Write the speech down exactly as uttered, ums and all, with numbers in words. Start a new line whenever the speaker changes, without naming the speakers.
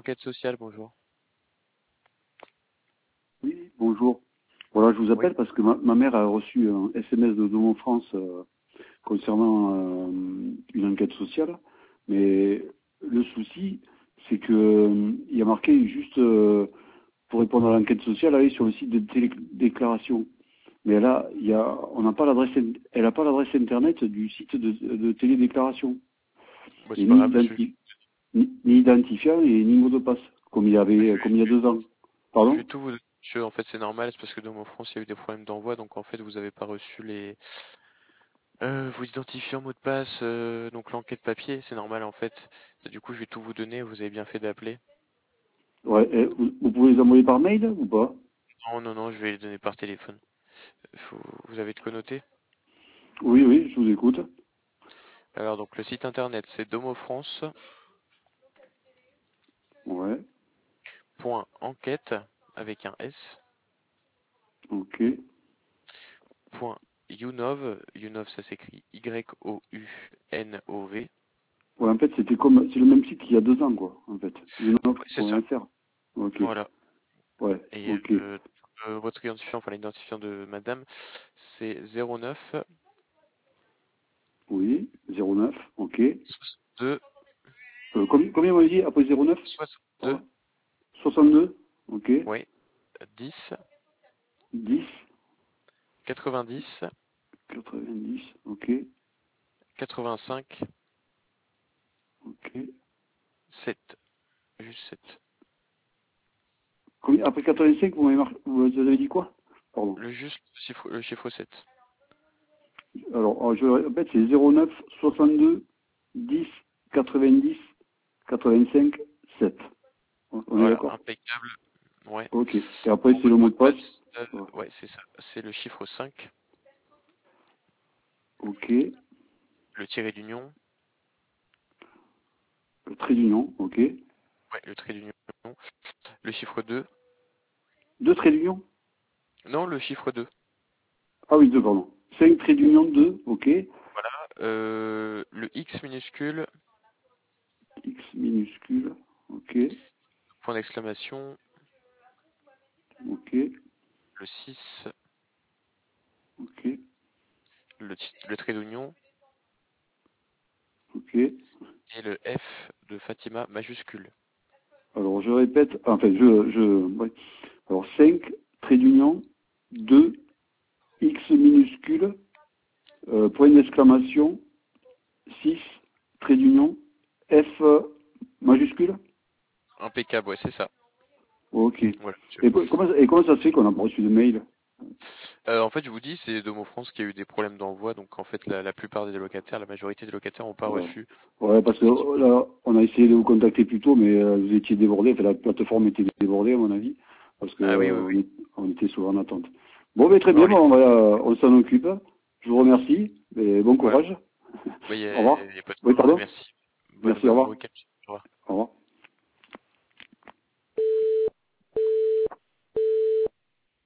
l'enquête sociale, bonjour.
Oui, bonjour. Voilà, je vous
Oui.
appelle parce que ma, ma mère a reçu un S M S de Domo France euh, concernant euh, une enquête sociale. Mais le souci, c'est que euh, il y a marqué juste euh, pour répondre à l'enquête sociale, aller sur le site de télédéclaration. Mais là, il y a, on n'a pas l'adresse, elle n'a pas l'adresse internet du site de, de télédéclaration.
Bah,
Et
c'est pas
ni,
grave, monsieur.
identi- ni, ni identifiant et ni mot de passe, comme il y
Bah, je,
avait,
vais,
comme il y a deux ans.
je vais
Pardon?
tout vous donner, monsieur. En fait, c'est normal, c'est parce que dans mon France, il y a eu des problèmes d'envoi, donc en fait, vous avez pas reçu les euh, vos identifiants, mots de passe, euh, donc l'enquête papier, c'est normal en fait. Du coup, je vais tout vous donner. Vous avez bien fait d'appeler.
Ouais, et vous, vous pouvez les envoyer par mail ou pas?
Non, non, non, je vais les donner par téléphone. Faut- Vous avez de quoi noter?
Oui, oui, je vous écoute.
Alors, donc le site internet, c'est domofrance
Ouais,
point enquête avec un S.
ok.
Point Younov, Younov ça s'écrit Y O U N O V.
Ouais, en fait, c'était comme, c'est le même site qu'il y a deux ans, quoi, en fait.
Ouais, c'est ça.
Unop.fr. Ok.
Voilà.
Ouais,
Et
ok.
euh, euh, votre identifiant, enfin l'identifiant de madame, c'est zéro neuf
Oui, zéro neuf, ok.
soixante-deux
Euh, combien, combien vous m'avez dit après zéro neuf?
soixante-deux,
Pardon. soixante-deux, ok.
ouais, dix
dix,
quatre-vingt-dix
quatre-vingt-dix, ok.
quatre-vingt-cinq
Ok.
sept, juste sept.
Combien, après quatre-vingt-cinq, vous m'avez mar- vous avez dit quoi? Pardon.
Le juste le chiffre, le chiffre sept.
Alors, euh, je répète, c'est zéro neuf, soixante-deux, dix, quatre-vingt-dix, quatre-vingt-cinq, sept. On est
Voilà,
d'accord?
impeccable. Ouais.
Ok. Et après,
Pour
c'est le
votre
mot
mot
de
de
passe.
passe, euh,
Ouais.
ouais, c'est ça. C'est le chiffre cinq,
Ok. Le
le tiré d'union,
trait d'union. Ok.
ouais, le trait d'union, le chiffre deux.
Deux traits d'union.
Non, le chiffre deux.
Ah oui, deux, pardon. Cinq traits d'union, deux. Ok.
Voilà. Euh, le X minuscule,
X minuscule. Ok.
point d'exclamation,
Ok.
le six,
Ok.
le, ti- le trait d'union
Ok.
et le F de Fatima majuscule.
Alors, je répète. Enfin, je, je, ouais. Alors, cinq traits d'union, deux, X minuscule, euh, point d'exclamation, six traits d'union, F majuscule.
Impeccable, ouais, c'est ça.
Ok.
Voilà, monsieur.
Et, co- comment, et comment ça se fait qu'on n'a pas reçu de mail?
Euh, en fait, je vous dis, c'est Domo France qui a eu des problèmes d'envoi, donc en fait, la, la plupart des locataires, la majorité des locataires n'ont pas
Ouais.
reçu.
Ouais, parce que oh, là, on a essayé de vous contacter plus tôt, mais euh, vous étiez débordé. Enfin, la plateforme était débordée, à mon avis, parce que
Ah oui,
euh,
oui,
on,
oui.
est- on était souvent en attente. Bon, mais très
Non,
bien,
les...
bon, on, va- on s'en occupe. Je vous remercie et bon
Voilà.
courage.
Il n'y
Au revoir.
a, y a pas de
Oui,
quoi.
pardon.
Merci. Bonne,
Merci, au
bonne
revoir.
week-end. Au revoir.
Au revoir.